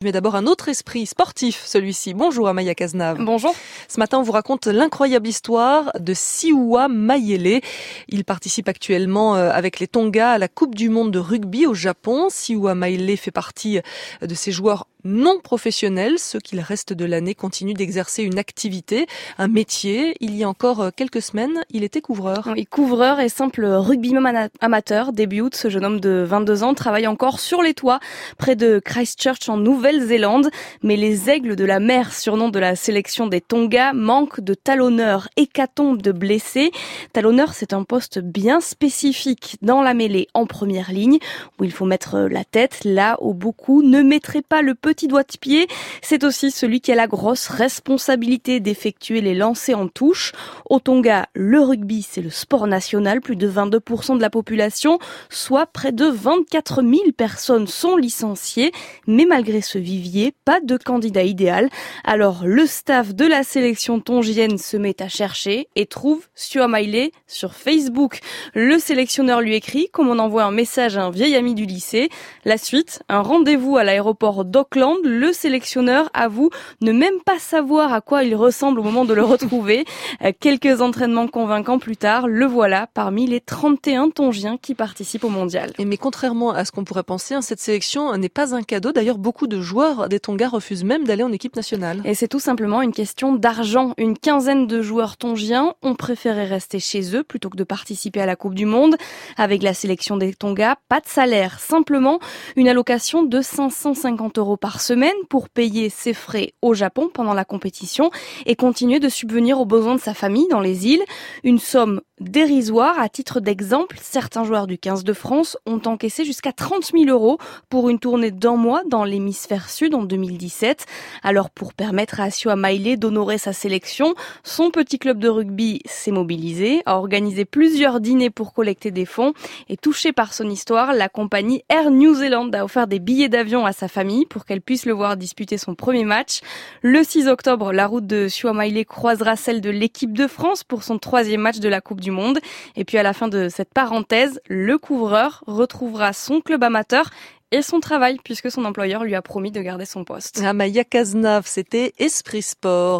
Mais d'abord un autre esprit sportif, celui-ci. Bonjour Amaya Cazenave. Bonjour. Ce matin, on vous raconte l'incroyable histoire de Siua Mayele. Il participe actuellement avec les Tonga à la Coupe du monde de rugby au Japon. Siua Mayele fait partie de ces joueurs non professionnels. Ceux qui le reste de l'année continuent d'exercer une activité, un métier. Il y a encore quelques semaines, il était couvreur. Oui, couvreur et simple rugbyman amateur. Début août, ce jeune homme de 22 ans travaille encore sur les toits près de Christchurch en Nouvelle-Zélande. Mais les aigles de la mer, surnom de la sélection des Tonga, manquent de talonneurs, hécatombe de blessés. Talonneur, c'est un poste bien spécifique dans la mêlée en première ligne où il faut mettre la tête là où beaucoup ne mettraient pas le petit doigt de pied. C'est aussi celui qui a la grosse responsabilité d'effectuer les lancers en touche. Au Tonga, le rugby, c'est le sport national. Plus de 22% de la population, soit près de 24 000 personnes sont licenciées. Mais malgré ce vivier, pas de candidat idéal. Alors, le staff de la sélection tongienne se met à chercher et trouve Siua Mayele sur Facebook. Le sélectionneur lui écrit comme on envoie un message à un vieil ami du lycée. La suite, un rendez-vous à l'aéroport d'Auckland. Le sélectionneur avoue ne même pas savoir à quoi il ressemble au moment de le retrouver. Quelques entraînements convaincants plus tard, le voilà parmi les 31 Tongiens qui participent au mondial. Mais contrairement à ce qu'on pourrait penser, cette sélection n'est pas un cadeau. D'ailleurs, beaucoup de joueurs des Tonga refusent même d'aller en équipe nationale. Et c'est tout simplement une question d'argent. Une quinzaine de joueurs tongiens ont préféré rester chez eux plutôt que de participer à la Coupe du Monde. Avec la sélection des Tonga, pas de salaire, simplement une allocation de 550 € par semaine pour payer ses frais au Japon pendant la compétition et continuer de subvenir aux besoins de sa famille dans les îles. Une somme dérisoire. À titre d'exemple, certains joueurs du 15 de France ont encaissé jusqu'à 30 000 € pour une tournée d'1 mois dans l'hémisphère sud en 2017. Alors pour permettre à Siua Mayele d'honorer sa sélection, son petit club de rugby s'est mobilisé, a organisé plusieurs dîners pour collecter des fonds et touché par son histoire, la compagnie Air New Zealand a offert des billets d'avion à sa famille pour qu'elle puisse le voir disputer son premier match. Le 6 octobre, la route de Siua Mayele croisera celle de l'équipe de France pour son 3e match de la Coupe du Monde. Et puis à la fin de cette parenthèse, le couvreur retrouvera son club amateur et son travail puisque son employeur lui a promis de garder son poste. Amaya Cazenave, c'était Esprit Sport.